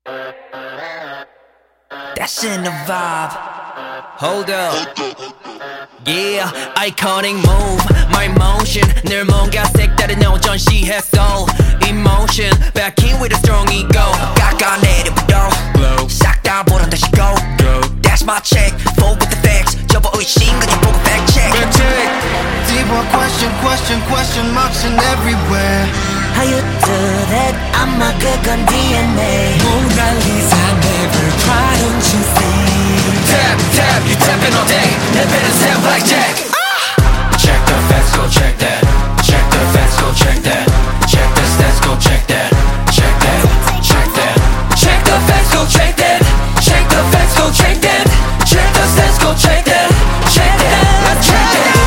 That's in the vibe. Hold up. Yeah, iconic move. My motion 늘 뭔가 색다른 너 전시했어. Emotion back in with a strong ego. 깎아내려부터 싹 다 보란 듯이 go. That's my check. Full with the facts. 접어 의심 그냥 보고 fact check. Deeper question marks in everywhere. How you do that? I'm a good gun DNA. Mona Lisa, never cry, don't you see? Tap, you tapping all day. 내 배는 새 blackjack. Check the facts, go check that. Check the facts, go check that. Check the stats, go check that. Check that, check that. Check the facts, go check that. Check the facts, go check that. Check the stats, go check that. Check that, let's check that.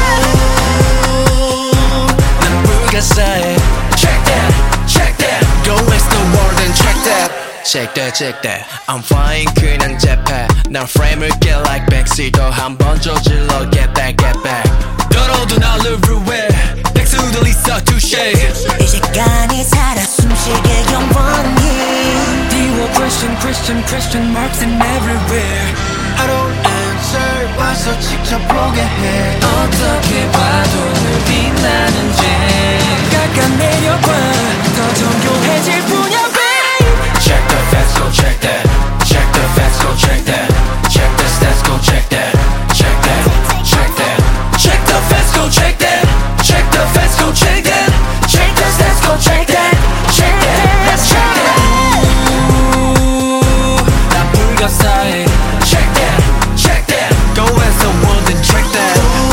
난 불가사해. Check that, check that. Go west the world and check that. Check that, check that. I'm flying 그냥 jetpack. 난 frame을 get like backseat. 더 한 번 저질러 get back, get back. 떨어도 날 everywhere. 백수들 있어 touche. 이 시간이 살아 숨쉬게 영원히. 띄워 question marks in everywhere. I don't answer 와서 직접 보게 해. 어떻게 봐도 늘 빛나는지 깎아내려봐. 더 정교해질 뿐이야 babe. Check the facts, go check that. Check the facts, go check that. Check the stats, go check that. Check that, check that. Check the facts, go check that. Check the facts, go check that. Check the stats, go check that. Check that, let's check that. 난 불가사해. Check that, check that. Go as the world and check that.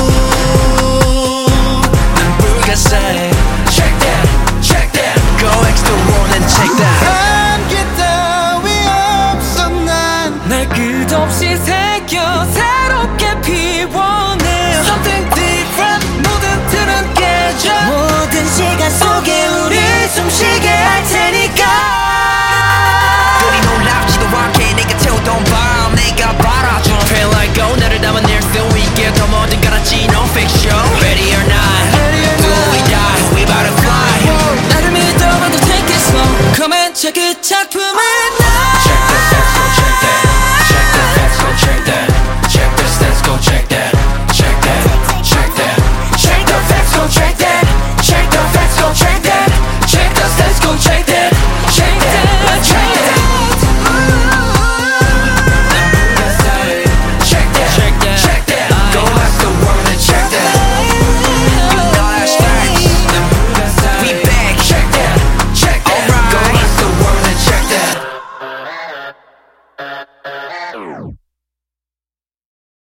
난 불가사해. Check that, check that. Go X the world and check that. 한계 따위 없어 날 끝없이 새겨 새롭게 피워내 Something different 모든 틀은 깨져 모든 시간 속에 우리 숨쉬게 할 테니까. 우리 놀랍지도 않게 내가 태우던 밤 내가 바라줘 Feel like go 나를 담아낼 수 있게 더 뭐든 garanti no fiction Ready or not Do we die We about to fly 나를 믿어봐도 take it slow Come and check it 작품은 나 Check the facts go check that Check the facts go check that Check the stats go check that Check that check that Check the facts go check that Check the facts go check that Check the stats go check that Check that check that Check that, check that. Go ask the world and check that. You know that's facts. We back. Check that, check that. Alright. Go ask the world and check that.